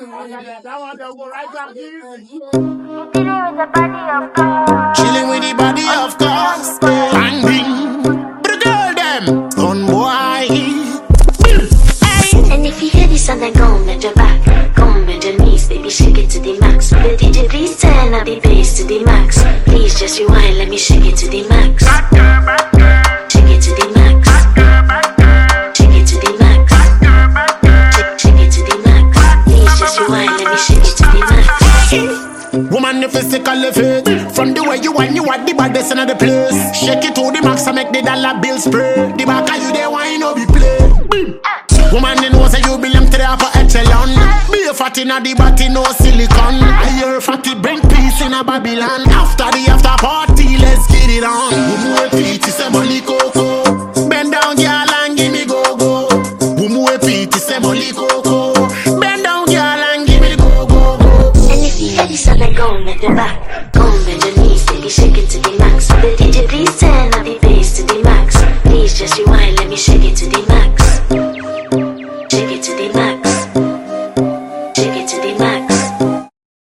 Chilling with the body of course. Bang bing. But the girl them on boy. And if you hear this song, then go and bend your back, go and bend your knees, baby, shake it to the max. The DJ, please turn up the bass to the max. Please just rewind, let me shake it to the max. Shake it to the max. Shake it to the max. Shake it to the max. Please just rewind, let me shake it to the max. Woman, you physically fit. From the way you want, you are the baddest in the place. Shake it to the max and make the dollar bill spray. The back of you, they wine, no be play. Woman, you know say you belong to the upper echelon. Be a fatty na the body, no silicon. I hear fatty bring peace in a Babylon. After the after party, let's get it on. Umu piti se moli coco. Bend down, girl, and give me go-go. Umu piti se moli coco. Bend down, girl, and give me go-go. And if you hear this song, then go and bend your back, go and bend your knees, baby, shake it to the max. The DJ, please turn up the bass to the max. Please just rewind, let me shake it to the max. Shake it to the max.